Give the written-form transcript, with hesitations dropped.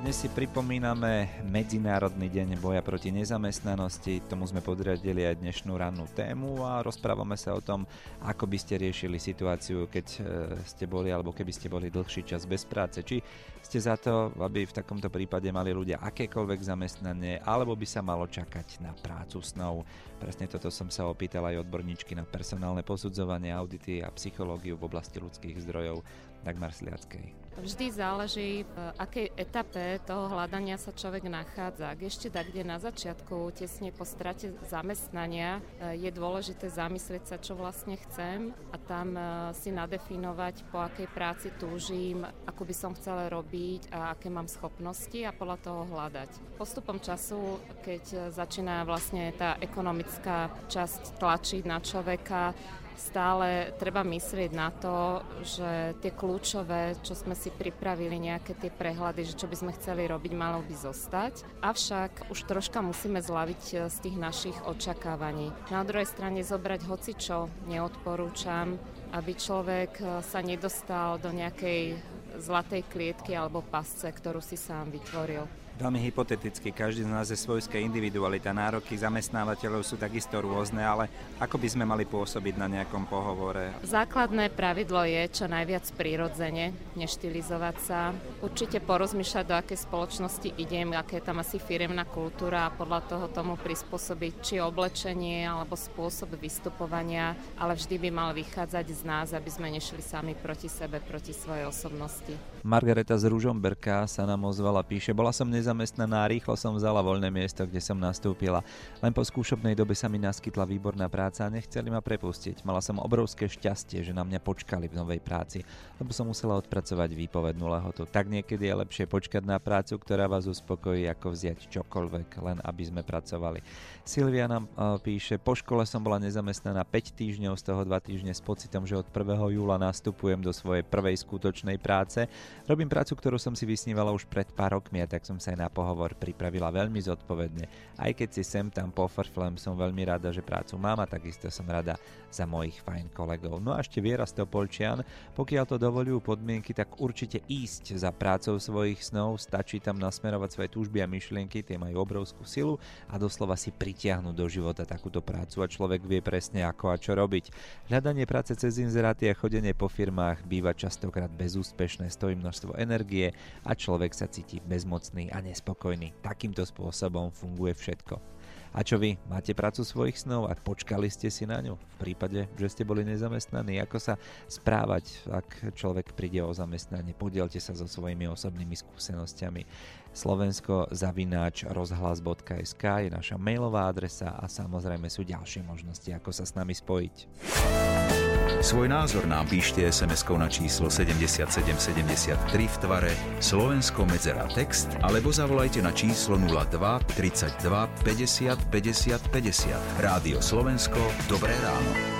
Dnes si pripomíname Medzinárodný deň boja proti nezamestnanosti, tomu sme podriadili aj dnešnú rannú tému a rozprávame sa o tom, ako by ste riešili situáciu, keď ste boli alebo keby ste boli dlhší čas bez práce. Či ste za to, aby v takomto prípade mali ľudia akékoľvek zamestnanie, alebo by sa malo čakať na prácu snov. Presne toto som sa opýtal aj odborníčky na personálne posudzovanie, audity a psychológiu v oblasti ľudských zdrojov Dagmar Sliackej. Vždy záleží, v akej etape toho hľadania sa človek nachádza. Ak ešte tak, kde na začiatku, tesne po strate zamestnania, je dôležité zamyslieť sa, čo vlastne chcem a tam si nadefinovať, po akej práci túžim, ako by som chcela robiť a aké mám schopnosti a podľa toho hľadať. Postupom času, keď začína vlastne tá ekonomická časť tlačiť na človeka, stále treba myslieť na to, že tie kľúčové, čo sme si pripravili, nejaké tie prehľady, že čo by sme chceli robiť, malo by zostať. Avšak už troška musíme zľaviť z tých našich očakávaní. Na druhej strane zobrať hocičo neodporúčam, aby človek sa nedostal do nejakej zlatej klietky alebo pasce, ktorú si sám vytvoril. Veľmi hypoteticky, každý z nás je svojská individualita, nároky zamestnávateľov sú takisto rôzne, ale ako by sme mali pôsobiť na nejakom pohovore? Základné pravidlo je čo najviac prirodzene, neštylizovať sa. Určite porozmýšľať, do akej spoločnosti idem, aká je tam asi firemná kultúra a podľa toho tomu prispôsobiť či oblečenie alebo spôsob vystupovania, ale vždy by mal vychádzať z nás, aby sme nešli sami proti sebe, proti svojej osobnosti. Margareta z Ružomberka sa nám ozvala, píše: bola som nezamestnaná, rýchlo som vzala voľné miesto, kde som nastúpila. Len po skúšobnej dobe sa mi naskytla výborná práca a nechceli ma prepustiť. Mala som obrovské šťastie, že na mňa počkali v novej práci, lebo som musela odpracovať výpovednú lehotu. Tak niekedy je lepšie počkať na prácu, ktorá vás uspokojí, ako vziať čokoľvek, len aby sme pracovali. Silvia nám píše: po škole som bola nezamestnaná 5 týždňov, z toho 2 týždne s pocitom, že od 1. júla nastupujem do svojej prvej skutočnej práce. Robím prácu, ktorú som si vysnívala už pred pár rokmi, a tak som sa aj na pohovor pripravila veľmi zodpovedne. Aj keď si sem tam pofrflem, som veľmi rada, že prácu mám a takisto som rada za mojich fajn kolegov. No a ešte Viera z Topolčian: pokiaľ to dovoľujú podmienky, tak určite ísť za prácou svojich snov, stačí tam nasmerovať svoje túžby a myšlienky, tie majú obrovskú silu a doslova si pritiahnuť do života takúto prácu a človek vie presne ako a čo robiť. Hľadanie práce cez inzeráty a chodenie po firmách býva častokrát bezúspešné, stojí množstvo energie a človek sa cíti bezmocný a nespokojný. Takýmto spôsobom funguje všetko. A čo vy? Máte prácu svojich snov a počkali ste si na ňu? V prípade, že ste boli nezamestnaní, ako sa správať, ak človek príde o zamestnanie? Podielte sa so svojimi osobnými skúsenosťami. slovensko@rozhlas.sk je naša mailová adresa a samozrejme sú ďalšie možnosti, ako sa s nami spojiť. Svoj názor nám píšte SMS-kou na číslo 7773 v tvare Slovensko medzera text alebo zavolajte na číslo 02 32 50 50 50. Rádio Slovensko, dobré ráno.